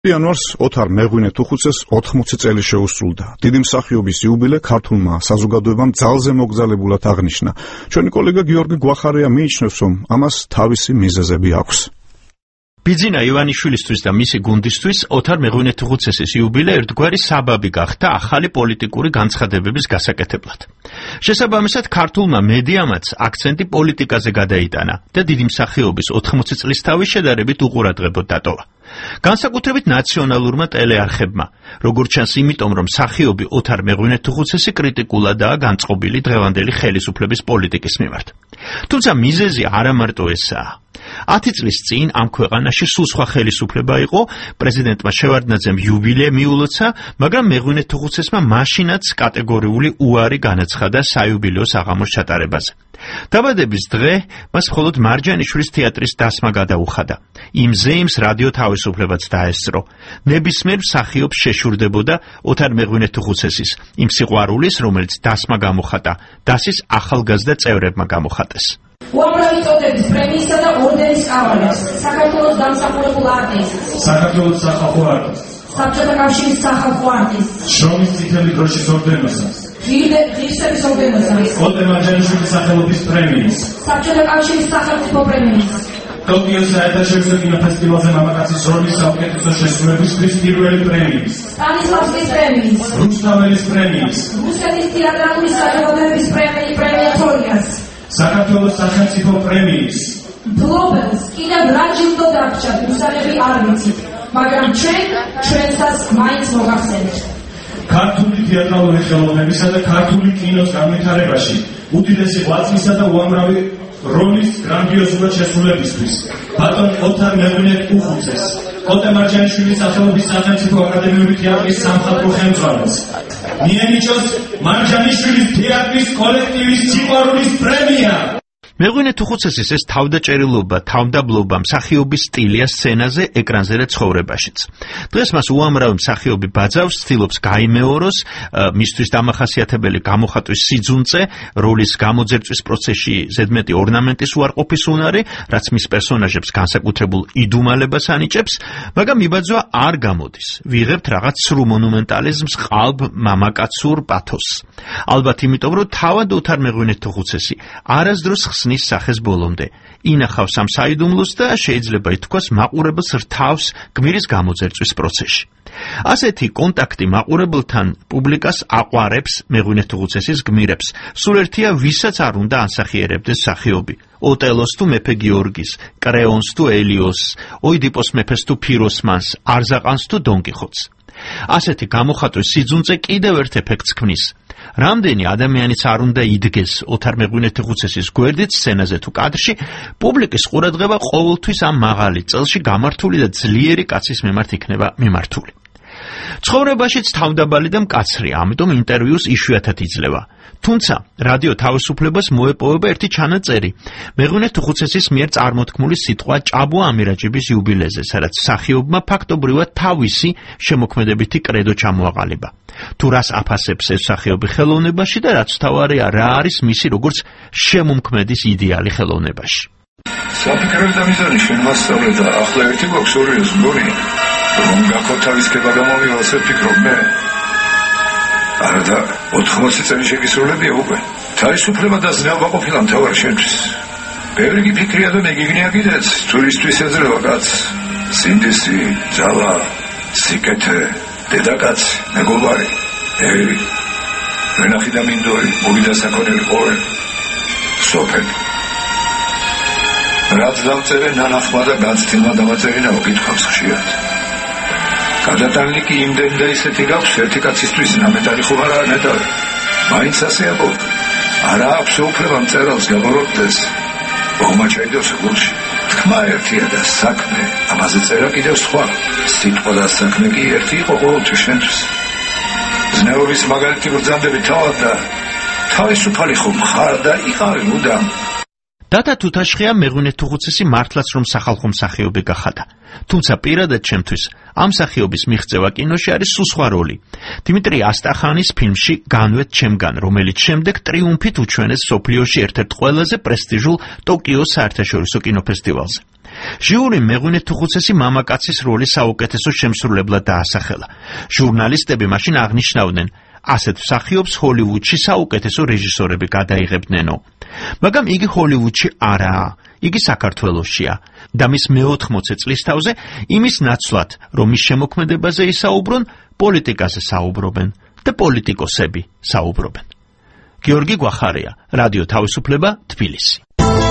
იანვარს ოთარ მეღვინე-თუხუცეს 80 წელი შეუსრულდა. დიდი მსახიობის იუბილე ქართულმა საზოგადოებამ ძალზე მოგზალებულად აღნიშნა. ჩვენი კოლეგა გიორგი გვახარია მიიჩნევს, რომ ამას თავისი მიზეზები აქვს. ბიძინა ივანიშვილისთვის და მისი გუნდისთვის ოთარ მეღვინე-თუხუცესის იუბილე ერთგვარი საბაბი გახდა ახალი პოლიტიკური განცხადებების გასაკეთებლად. შესაბამისად, ქართულმა მედიამაც აქცენტი პოლიტიკაზე გადაიტანა და დიდი მსახიობის 80 წლის თავის შედარებით უყურადღებოდ დატოვა. განსაკუთრებით ნაციონალურმა ტელეარხებმა, როგორც ჩანს იმიტომ, რომ მსახიობი ოთარ მეღვინე-თუხუცესი კრიტიკულადაა განწყობილი დღევანდელი ხელისუფლების პოლიტიკის მიმართ. თუმცა მიზეზი არა მარტო ესაა. 10 წლის წინ ამ ქვეყანაში სულ სხვა ხელისუფლება იყო, პრეზიდენტმა შევარდნაძემ იუბილე მიულოცა, მაგრამ მეღვინე-თუხუცესმა მაშინაც კატეგორიული უარი განაცხადა საიუბილეო საღამოს ჩატარებაზე. დაბადების დღე მას მხოლოდ მარჯანიშვილის თეატრის დასმა გადაუხადა. იმ ზეიმს რადიო თავისუფლებაც დაესწრო. ნებისმიერ მსახიობს შეშურდებოდა ოთარ მეღვინე-თუხუცესის იმ სიყვარულის, რომელიც დასმა გამოხატა, დასის ახალგაზრდა წევრებმა გამოხატეს. უამრავი წოდების პრემიისა და ორდენის კავალერს, საქართველოს დამსახურებულ არტისტს, საქართველოს სახალხო არტისტს, საბჭოთა კავშირის სახალხო არტისტს, შრომის წითელი დროშის ორდენოსას, ღირსების ორდენოსას, ოტე მარჯანიშვილის სახელობის პრემიის, საბჭოთა კავშირის სახელმწიფო პრემიის, ტოკიოს საერთაშორისო კინოფესტივალზე მამაკაცის როლის საუკეთესო შესრულებისთვის პირველი პრემიის, სტანისლავსკის პრემიის, რუსთაველის პრემიის, რუსეთის თეატრალური საზოგადოების პრემია თორიას, საქართველოს სახელმწიფო პრემიის, გლობალს კიდევ რა ჯილდო დაგჭა, უსალები არ ვიცით, მაგრამ ჩვენსაც მაინც მოგახსენეთ. ქართული თეატრალური ხელოვნებისა და ქართული კინოს განვითარებაში უდიდესი ღვაწლისა და უამრავი როლის გრანდიოზულად შესრულებისთვის ბატონ ოთარ მეღვინე-თუხუცეს, ოტე მარჯანიშვილის სახელობის სახელმწიფო აკადემიური თეატრის სამხატვრო ხელმძღვანელს, მიენიჭოს მარჯანიშვილის თეატრის კოლექტივის სიყვარულის პრემია. მეღვინე-თუხუცესის ეს თავდაჭერილობა, თავმდაბლობა მსახიობის სტილია სცენაზე, ეკრანზე და ცხოვრებაშიც. დღეს მას უამრავი მსახიობი ბაძავს, ცდილობს გაიმეოროს, მისთვის დამახასიათებელი გამოხატვის სიძუნწე, როლის გამოძერწვის პროცესში ზედმეტი ორნამენტის უარყოფის უნარი, რაც მის პერსონაჟებს განსაკუთრებულ იდუმალებას ანიჭებს, მაგრამ მიბაძვა არ გამოდის. ვიღებთ რაღაც სრულ მონუმენტალიზმს, ყალბ მამაკაცურ პათოსს. ალბათ იმიტომ, რომ თავად ოთარ მეღვინე-თუხუცესი არასდროს ხსნის სახეს ბოლომდე. ინახავს ამ საიდუმლოს და შეიძლება ითქვას მაყურებელს რთავს გმირის გამოძერწვის პროცესში. ასეთი კონტაქტი მაყურებელთან პუბლიკას აყვარებს მეღვინე-თუხუცესის გმირებს. სულ ერთია, ვისაც არ უნდა ანსახიერებდეს მსახიობი. ოტელოს თუ მეფე გიორგის, კრეონს თუ ელიოს, ოიდიპოს მეფეს თუ ფიროსმანს, არზაყანს თუ დონკიხოტს. ასეთი გამოხატვის სიძუნწე კიდევ ერთ ეფექტს ქმნის. რამდენი ადამიანიც არ უნდა იდგეს ოთარ მეღვინე-თუხუცესის გვერდით სცენაზე თუ კადრში, პუბლიკის ყურადღება ყოველთვის ამ მაღალი წელში გამართული და ძლიერი კაცის მიმართ იქნება მიმართული. ცხოვრებაშიც თავმდაბალი და მკაცრი, ამიტომ ინტერვიუს იშვიათად იძლევა. თუმცა რადიო თავისუფლებას მოეპოვება ერთი ჩანაწერი მეღვინე-თუხუცესის მიერ წარმოთქმული სიტყვა ჭაბუა ამირაჯიბის იუბილეზე, სადაც მსახიობმა ფაქტობრივად თავისი შემოქმედებითი კრედო ჩამოაყალიბა. თუ რას აფასებს ეს მსახიობი ხელოვნებაში და რაც თავარია, რა არის მისი როგორც შემომქმედის იდეალი ხელოვნებაში. საფიქრებ და მიზანი შენ მასწავლე და ახლა ერთი გვაქვს ორიოს მგონი, რომ გაქოთავისკება გამომივალს ვფიქრობ მე. არა და 80 წელი შეგისრულებია უკვე. თავისუფლება და ზნეობა ყოფილა მთავარი შენთვის. ბევრი გიფიქრია და მეგიგნია კიდეც, თურისთვის ეძლევა კაც. სინდისი, ძალა, სიკეთე, დედაკაც, მეგობარი, ერი, ვენახი და მინდორი, მოვიდა საქონელი ყორე, სოფელი. რაც დავწერე ნანახმა და გაცთილმა დამაწერინა მოგითხოვს ხშირად. გადატანილი კი იმდენი და ისეთი გაქვს, ერთი კაცისთვის ნამეტარი ხომ არა ნეტარი. მაინც ასე აბო. არა აქვს უფლება მწერალს გაბოროტდეს. ბომა ჩაიდოს გულში. თქმა ერთია და საქმე, ამაზე წერა კიდევ სხვა. სიტყვა და საქმე კი ერთი იყო ყოველთვის შენთვის. ზნეობის მაგალითი ბრძანდები თავად და თავისუფალი ხომ ხარ და იყავი მუდამ. დატა თუთაშხია მეღვინე-თუხუცესი მართლაც რომ სახალხო მსახიობი გახადა. თუმცა პირადად ჩემთვის ამ მსახიობის მიღწევა კინოში არის სულ სხვა როლი. დიმიტრი ასტახანის ფილმში განვეთ ჩემგან, რომელიც შემდეგ ტრიუმფით უჩვენეს მსოფლიოში ერთ-ერთ ყველაზე პრესტიჟულ ტოკიოს საერთაშორისო კინოფესტივალზე. ჟიური მეღვინე თუხუცესი მამაკაცის როლის საუკეთესო შემსრულებლად დაასახელა. ჟურნალისტები მაშინ აღნიშნავდნენ, ასეთ მსახიობს ჰოლივუდში საუკეთესო რეჟისორები გადაიღებდნენო. მაგრამ იგი ჰოლივუდში არაა, იგი საქართველოშია და მის მე-80 წლის თავზე იმის ნაცვლად, რომ ის შემოქმედებაზე ისაუბრონ, პოლიტიკაზე საუბრობენ და პოლიტიკოსები საუბრობენ. გიორგი გვახარია, რადიო თავისუფლება, თბილისი.